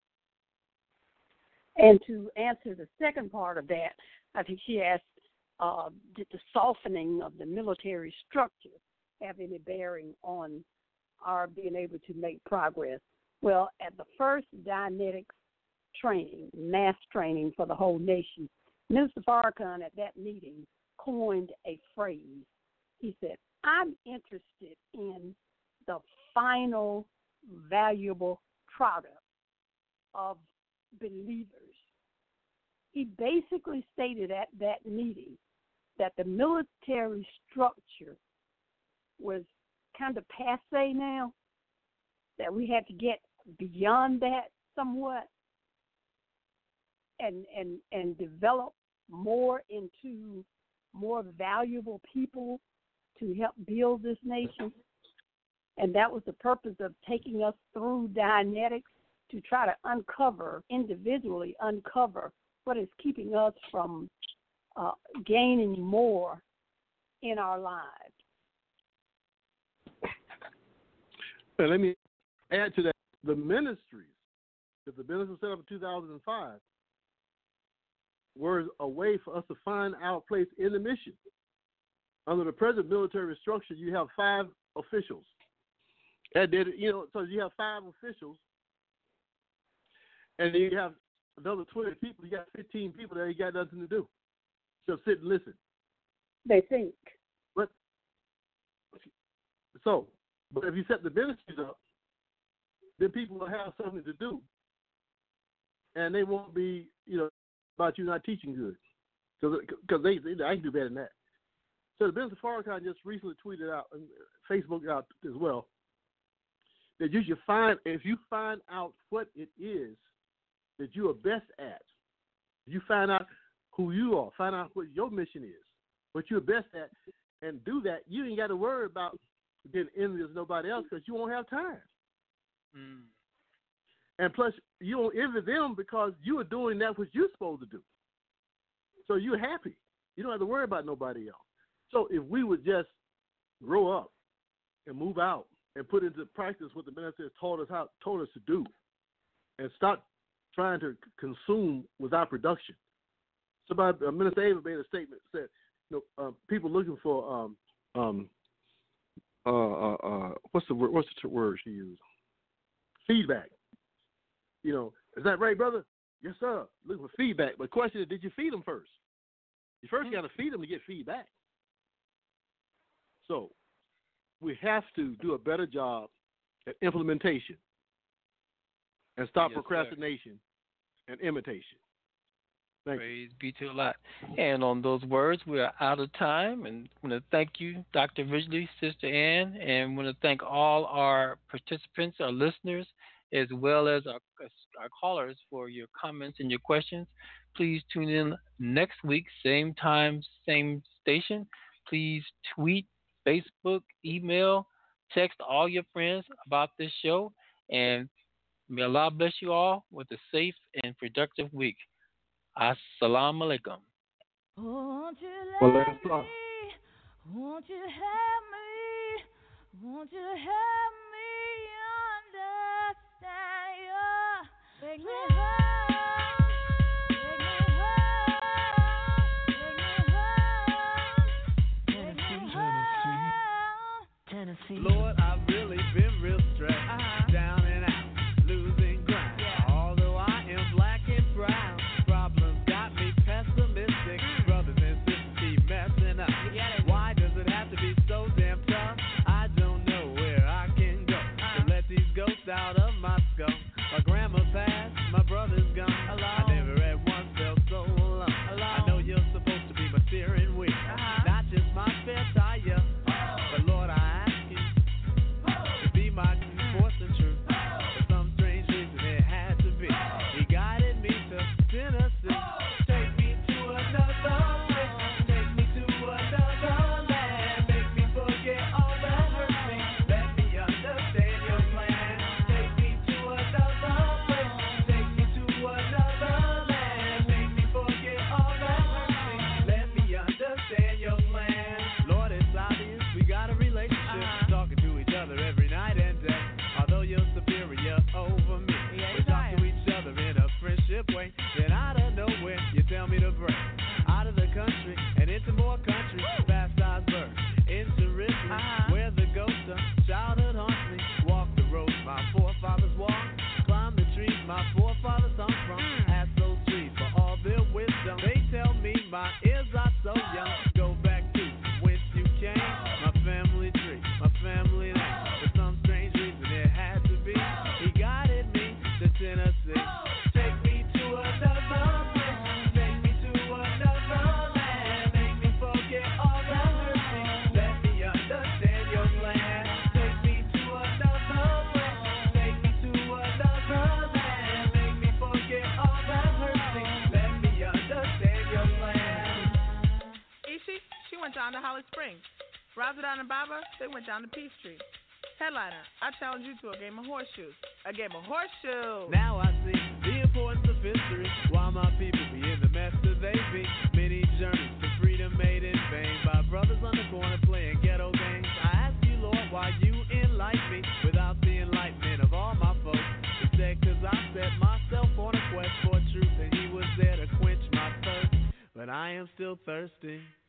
And to answer the second part of that, I think she asked, uh, did the softening of the military structure have any bearing on our being able to make progress? Well, at the first Dianetics training, mass training for the whole nation, Minister Farrakhan at that meeting coined a phrase. He said, I'm interested in the final valuable product of believers. He basically stated at that meeting that the military structure was kind of passé now, that we had to get beyond that somewhat and and and develop more into more valuable people to help build this nation. And that was the purpose of taking us through Dianetics to try to uncover, individually uncover what is keeping us from uh, gaining more in our lives. And let me add to that, the ministries that the ministry set up in two thousand five were a way for us to find our place in the mission. Under the present military structure, you have five officials. And then, you know, so you have five officials, and then you have another twenty people. You got fifteen people there. You got nothing to do, just sit and listen. They think. But so, but if you set the ministries up, then people will have something to do, and they won't be, you know, about you not teaching good, because they, they I can do better than that. So the Minister Farrakhan just recently tweeted out, and Facebook out as well, that you should find, if you find out what it is that you are best at, you find out who you are, find out what your mission is, what you're best at, and do that, you ain't got to worry about being envious of nobody else because you won't have time. Mm. And plus, you don't envy them because you are doing that what you're supposed to do. So you're happy. You don't have to worry about nobody else. So if we would just grow up and move out and put into practice what the minister has taught us how told us to do, and stop trying to consume without production. Somebody, uh, Minister Ava made a statement, said, you know, uh, people looking for um um uh uh, uh what's the word? What's the word she used? Feedback. You know, is that right, brother? Yes, sir. Looking for feedback. But the question is, did you feed them first? You first got to feed them to get feedback. So we have to do a better job at implementation and stop yes, procrastination sir. and imitation. Thank Praise you. be to Allah. And on those words, we are out of time. And I want to thank you, Doctor Ridgely, Sister Ann, and I want to thank all our participants, our listeners, as well as our, our callers for your comments and your questions. Please tune in next week, same time, same station. Please tweet, Facebook, email, text all your friends about this show. And may Allah bless you all with a safe and productive week. Assalamu alaikum. Won't you let me, won't you help me, won't you help me understand you? Take me home, take me home, take me home, Tennessee, Tennessee. Lord, I've really been real stressed, uh-huh. down and out, losing ground. Yeah. Although I am black and brown, problems got me pessimistic. Mm. Brothers and sisters keep messing up. Why does it have to be so damn tough? I don't know where I can go uh-huh. to let these ghosts out of my skull. My grandma passed, my brother's gone. Alone. I never at once felt so alone. alone. I know you're supposed to be my steering wheel, uh-huh. not just my spare tire. But Lord, I ask you to be my force and truth. For some strange reason it had to be. He guided me to Tennessee. Take me to another place. Take me to another land. Make me forget all that hurt me. Let me understand your plan. Take me to another place. Take me to another land. Make me forget all that hurt me. Let me understand your plan. Lord, it's obvious we got a relationship. Uh-huh. Talking to each other every night and day. Although you're superior over me, yeah, we talk to each other in a friendship way. Then out of nowhere, you tell me to break out of the country and into more country. Fast eyes birth into Richmond, uh-huh. where the ghost of childhood haunts me. Walk the roads my forefathers walked, climb the trees my forefathers hung from. Mm. Ask those trees for all their wisdom. They tell me my ears are so young. Go back to whence you came, my family tree, my family name. For some strange reason it had to be. He guided me to Tennessee. Take me to another place. Take me to another land. Make me forget all that hurt me. Let me understand your plan. Take me to another place. Take me to another land. Make me forget all that hurt me. Let me understand your plan. Ishi, she went down to Holly Springs. Razadon and Baba, they went down to Peachtree. Headliner, I challenge you to a game of horseshoes. I gave him a horseshoe. Now I see the importance of history. Why my people be in the mess that they be. Many journeys to freedom made in vain by brothers on the corner playing ghetto games. I ask you, Lord, why you enlighten me without the enlightenment of all my folks. He said, cause I set myself on a quest for truth, and he was there to quench my thirst. But I am still thirsty.